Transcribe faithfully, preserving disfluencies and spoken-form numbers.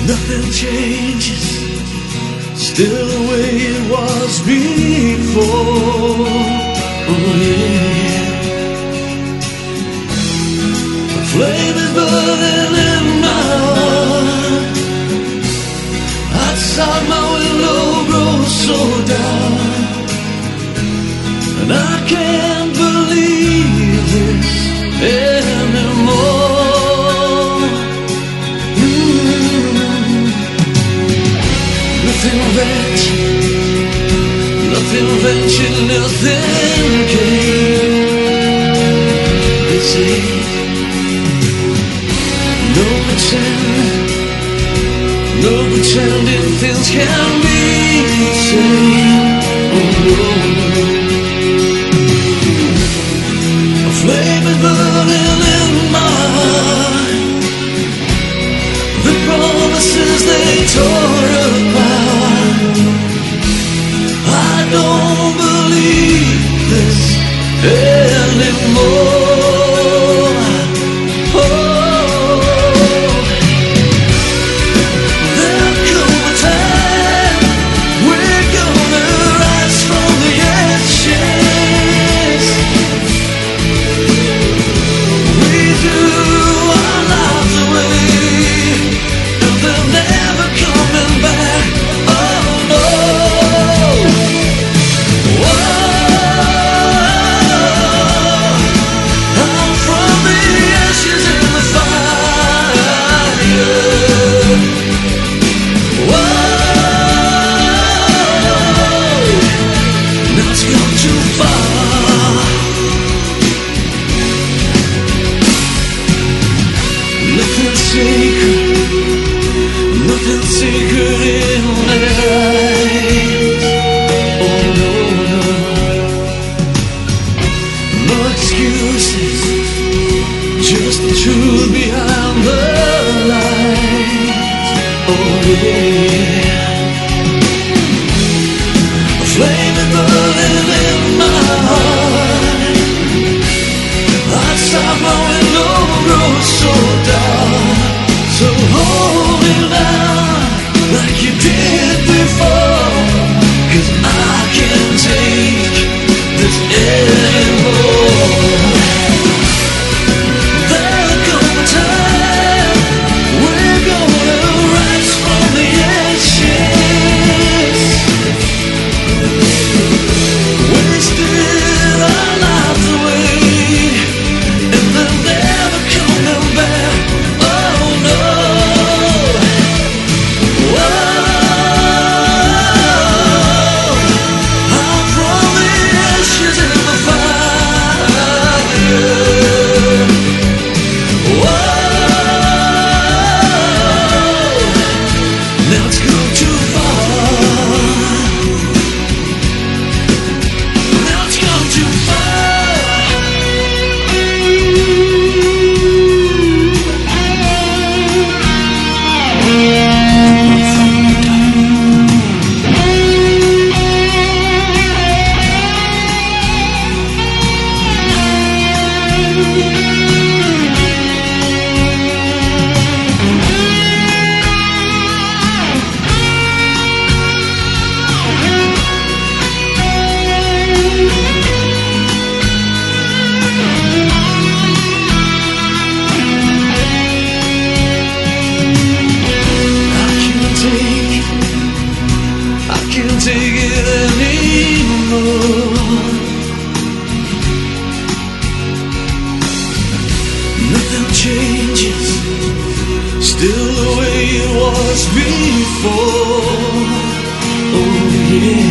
Nothing changes, still the way it was before. Oh yeah. The flame is burning in my heart. Outside my window grows so dark, and I can't believe this anymore. Mm. Nothing ventured, nothing ventured, nothing came. This is no pretend, no pretending things can be the same. Oh no. A flame is burning in my heart. The promises they tore apart. I don't believe this anymore. Nothing secret in their eyes. Oh no, no. No excuses, just the truth behind the lies. Oh yeah. A flame is burning in my heart. Outside my window grows so dark. So hold it down like you did before, 'cause I can't take this anymore. There'll come a time we're gonna rise from the ashes. Wasted our lives away, and they're never coming back. Oh no. Take it anymore. Nothing changes, still the way it was before. Oh yeah.